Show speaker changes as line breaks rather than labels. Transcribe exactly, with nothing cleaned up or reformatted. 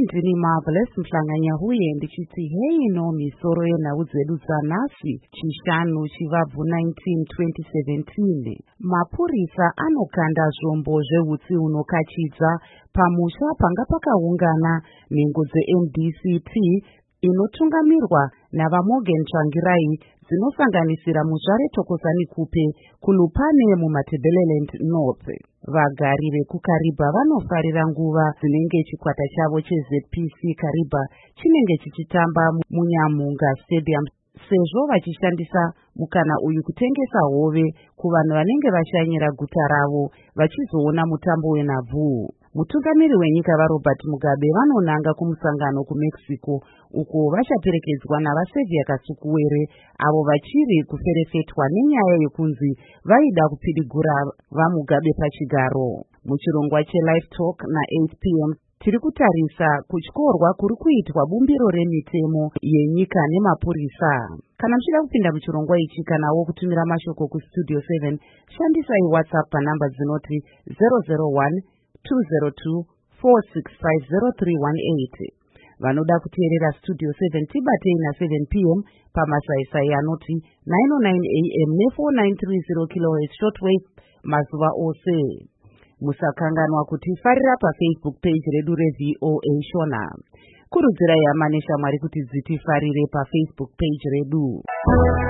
ndini Marvelous Mhlanganya huye ndichiti hei no misoro yenhau dzedu dzanhasi chishanu chivabvu nineteen twenty seventeen. Mapurisa anokanda zvombo zvehutsi hunokachidza pamusha panga pakaungana nhengo dze-M D C T inotungamirwa navaMorgan Tsvangirai dzinosanganisira muzvare Thokozani Kupe kuLupane muMatabeleland North. Vagari vekuKariba vanofarira nguva dzinenge chikwata chavo cheZ P C Kariba chinenge chichitamba muNyamunga Stadium, sezvo vachishandisa mukana uyu kutengesa hove kuvanhu vanenge vashanyira guta ravo vachizoona mutambo wenhabvu. Mutungamiri wenyika vaRobert Mugabe vanonanga kumusangano kuMexico uko vachaperekedzwa navaSevia Kasukuwere avo vachiri kuferefetwa nenyaya yekunzi vaida kupidigura vaMugabe pachigaro. Muchirongwa cheLive Talk na-eight p m tiri kutarisa kutyorwa kuri kuitwa bumbiro remitemo yenyika nemapurisa. Kana muchida kupinda muchirongwa ichi kanawo kutumira mashoko kustudio seven, shandisai WhatsApp panhamba dzinoti zero zero one two zero two four six five zero three one eight. Vanoda kuteerera Studio seven tibatei na-seven p m pamasaisai anoti nine oh nine a m ne-four nine three zero kilohertz shortwave mazuva ose. Musakanganwa kuti farira paFacebook page redu reV O A Shona. Kurudzirai hama neshamwari kuti dzitifarire paFacebook page redu.